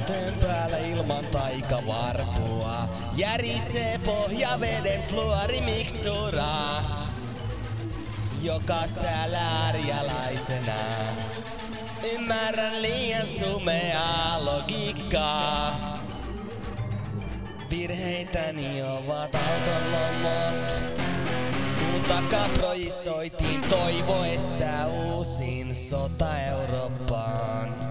Valkoisen päällä ilman taikavarpua. Järisee pohjaveden fluorimiksturaa, joka säläärialaisena. Ymmärrän liian sumeaa logiikkaa. Virheitäni ovat auton lomot, kun takaprojisoitiin toivo estää uusin sota Eurooppaan.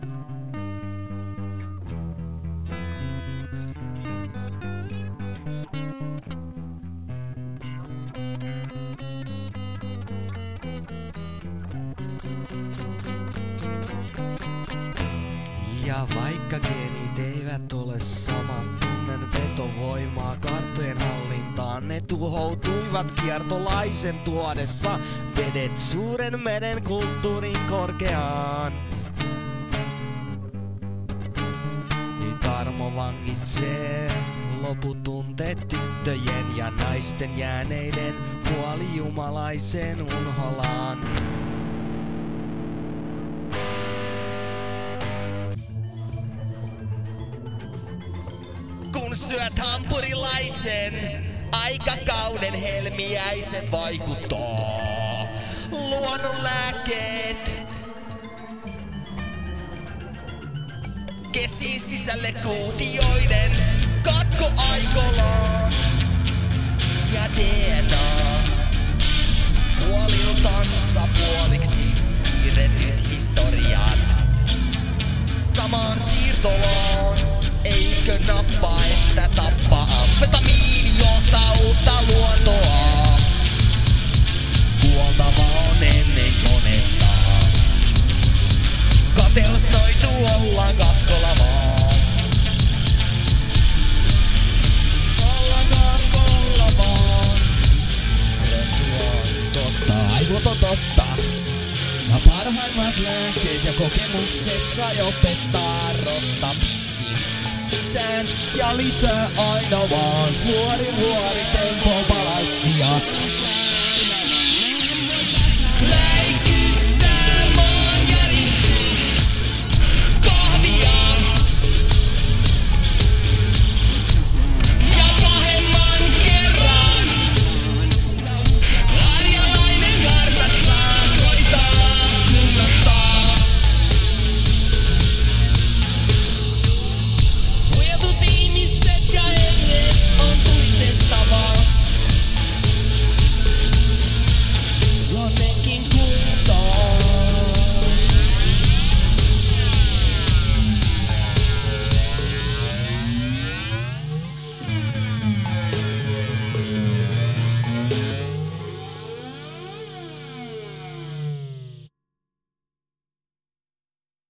Ja vaikka geenit eivät ole samat, tunnen vetovoimaa karttojen hallintaan. Ne tuhoutuivat kiertolaisen tuodessa vedet suuren meren kulttuurin korkeaan. Nyt armo vangitsee loput tunteet tyttöjen ja naisten jääneiden puolijumalaisen unholaan. Kun syöt hampurilaisen, aikakauden helmiäiset vaikuttaa. Luonnonlääkkeet kesiin sisälle kuutioiden katkoaikolaan. Ja DNA puoliltansa puoliksi siirretyt historiat samaan siirtoloon. Eikö nappaa, että tappaa amfetamiini johtaa uutta luontoa? Kuoltava on ennen konetta. Kateus noituu ollaan katkolla vaan. Ollaan katkolla vaan. Rottu on totta, aivot on totta. Ja parhaimmat lääkkeet ja kokemukset sai opettaa. Rotta pistin sisään ja lisää aina vaan. Vuori tempo palassia.